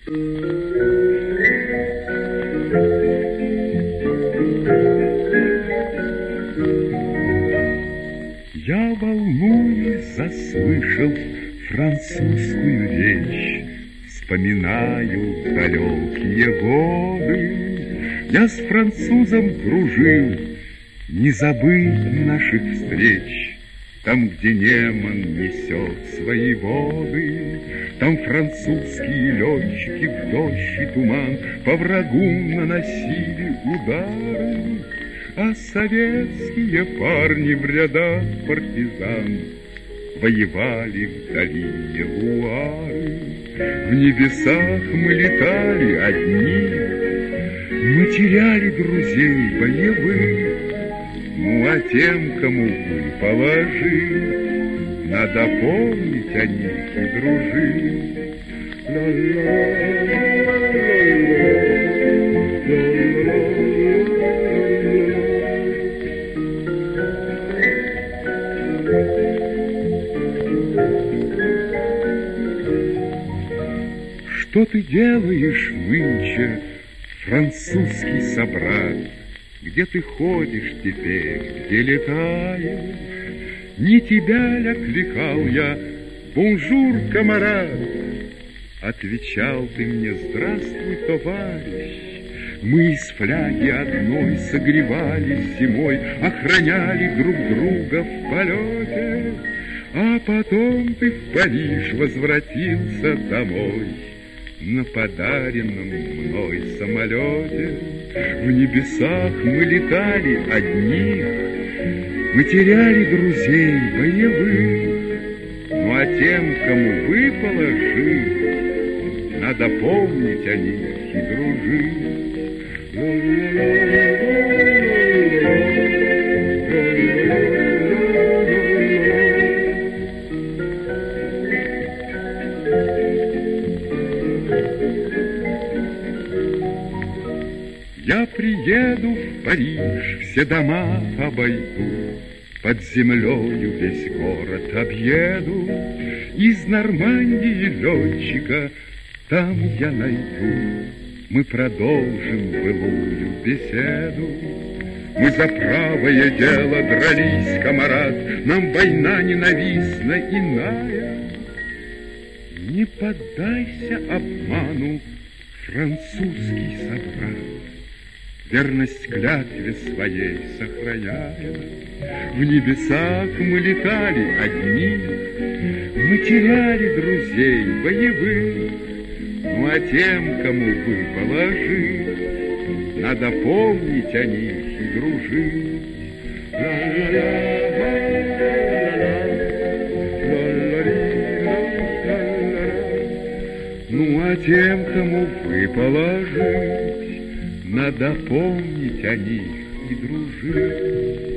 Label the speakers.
Speaker 1: Я, волнуюсь, заслышал французскую речь, вспоминаю далекие годы. Я с французом дружил, не забыть наших встреч. Там, где Неман несет свои воды, там французские летчики в дождь и туман по врагу наносили удары, а советские парни в рядах партизан воевали в долине Луары. В небесах мы летали одни, мы теряли друзей боевых. Ну, а тем, кому выпало жить, надо помнить о них и дружить. Что ты делаешь нынче, французский собрат? Где ты ходишь теперь, где летаешь? Не тебя ли окликал я, бонжур, камарад? Отвечал ты мне, здравствуй, товарищ. Мы из фляги одной согревались зимой, охраняли друг друга в полете, а потом ты в Париж возвратился домой на подаренном мной самолете. В небесах мы летали одни, мы теряли друзей боевых. Ну а тем, кому выпало жить, надо помнить о них и дружить. Я приеду в Париж, все дома обойду, под землею весь город объеду. Из Нормандии летчика там я найду. Мы продолжим былую беседу. Мы за правое дело дрались, камарад, нам война ненавистна иная. Не поддайся обману, французский собрат, верность клятве своей сохраняя. В небесах мы летали одни, мы теряли друзей боевых. Ну а тем, кому выпало жить, надо помнить о них и дружить. Ну а тем, кому выпало жить, надо помнить о них и дружить.